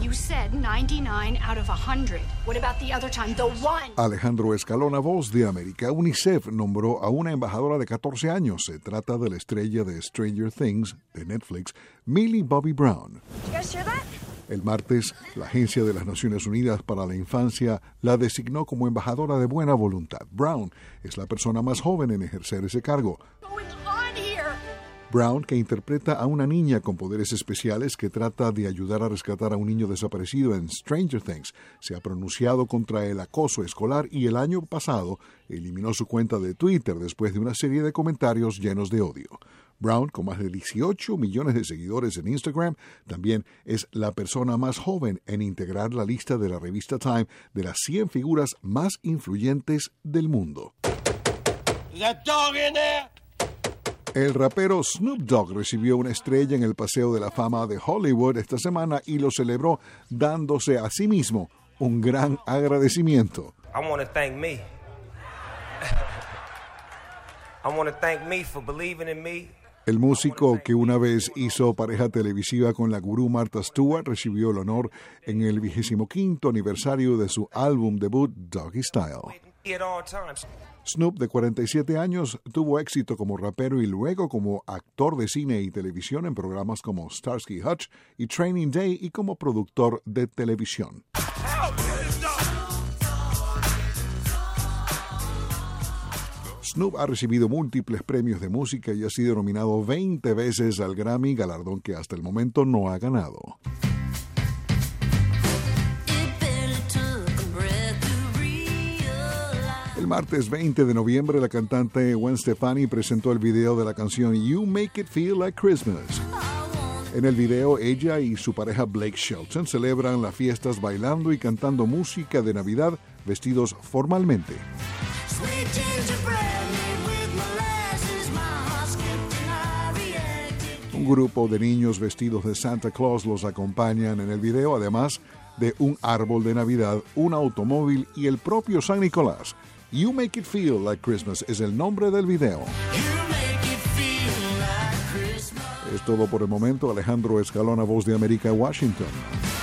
You said 99 out of 100. What about the other time? The one. Alejandro Escalona, Voz de América. UNICEF nombró a una embajadora de 14 años. Se trata de la estrella de Stranger Things, de Netflix, Millie Bobby Brown. Did you guys hear that? El martes, la Agencia de las Naciones Unidas para la Infancia la designó como embajadora de buena voluntad. Brown es la persona más joven en ejercer ese cargo. Brown, que interpreta a una niña con poderes especiales que trata de ayudar a rescatar a un niño desaparecido en Stranger Things, se ha pronunciado contra el acoso escolar y el año pasado eliminó su cuenta de Twitter después de una serie de comentarios llenos de odio. Brown, con más de 18 millones de seguidores en Instagram, también es la persona más joven en integrar la lista de la revista Time de las 100 figuras más influyentes del mundo. El rapero Snoop Dogg recibió una estrella en el Paseo de la Fama de Hollywood esta semana y lo celebró dándose a sí mismo un gran agradecimiento. I want to thank me. I want to thank me for believing in me. El músico, que una vez hizo pareja televisiva con la gurú Martha Stewart, recibió el honor en el 25º aniversario de su álbum debut Doggy Style. Snoop, de 47 años, tuvo éxito como rapero y luego como actor de cine y televisión en programas como Starsky Hutch y Training Day y como productor de televisión. Snoop ha recibido múltiples premios de música y ha sido nominado 20 veces al Grammy, galardón que hasta el momento no ha ganado. El martes 20 de noviembre, la cantante Gwen Stefani presentó el video de la canción You Make It Feel Like Christmas. En el video, ella y su pareja Blake Shelton celebran las fiestas bailando y cantando música de Navidad vestidos formalmente. Un grupo de niños vestidos de Santa Claus los acompañan en el video, además de un árbol de Navidad, un automóvil y el propio San Nicolás. You Make It Feel Like Christmas es el nombre del video. Es todo por el momento. Alejandro Escalona, Voz de América, Washington.